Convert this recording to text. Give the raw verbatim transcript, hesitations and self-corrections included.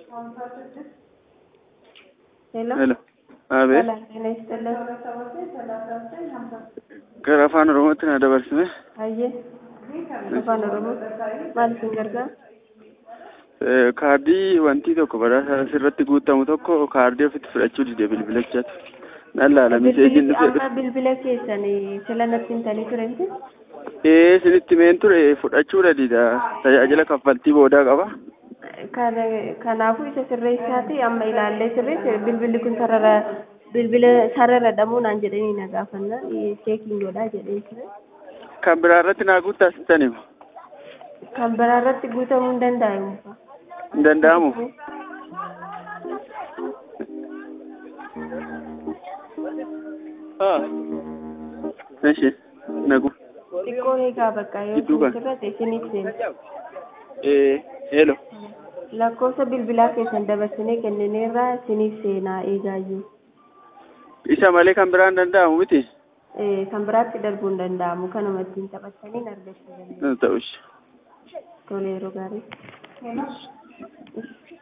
Hello. Hello. Abe. Hello. Hello. Gara afaan Oromootti na dabarsine. Aye. Afaan Oromoo. Maal isin gargaara? Kaardii wanti tokko badhaasa asirratti guutamu tokko kaardii ofitti fudhachuu dide bilbilachatti. Nan laala miseejiin dhufe. Amma bilbila keessanii sila natti himtanii turente? Ee sinitti meen ture fudhachuudha dida tajaajila kaffaltii boodaa qaba. Kanaafuu isa sirreessaati amma ilaallee sirreesse bilbilli kun sarara bilbila sarara dhamuunaan jedhanii na gaafanna cheekiin godhaa jedhee ture. Kan biraa irratti naa guuttaasitanii moo? Kan biraa irratti guutamuu hin danda'amu. Hin danda'amu? Ah. Eshi nagu. Xiqqoo eegaa bakka yoo sirrate isiniif seena. Eh, hello. Lakkoofsa bilbilaa keessan dabarsinee kennineerraa isiniif seenaa eegaayyuu. Isa malee kan biraa hin danda'amu miti? Eh, kan biraatti darbuu hin danda'amu kanuma ittiin taphattanii argachuu dandeessu. Ta'ush. Tole yeroo gaarii.